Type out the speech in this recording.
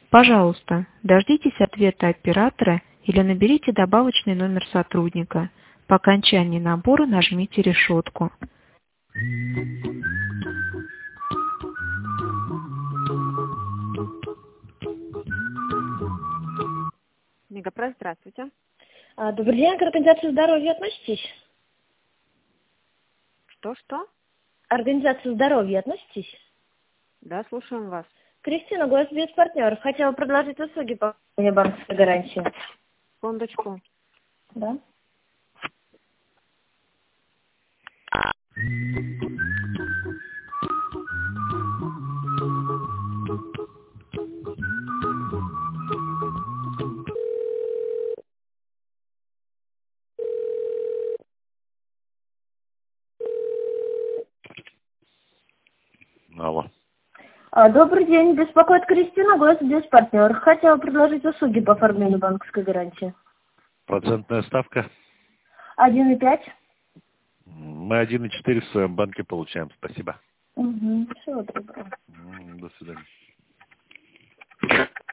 Пожалуйста, дождитесь ответа оператора или наберите добавочный номер сотрудника. По окончании набора нажмите решетку. Мегапросс, здравствуйте. Добрый день, к организации здоровья относитесь? Что? Организацию здоровья относитесь? Да, слушаем вас. Кристина, голос без партнеров. Хотела предложить услуги по банковской гарантии. Секундочку. Да? Алло. Добрый день, беспокоит Кристина, голос без партнеров. Хотела предложить услуги по оформлению банковской гарантии. Процентная ставка? 1,5. Мы 1,4 в своем банке получаем. Спасибо. Угу. Всего доброго. До свидания.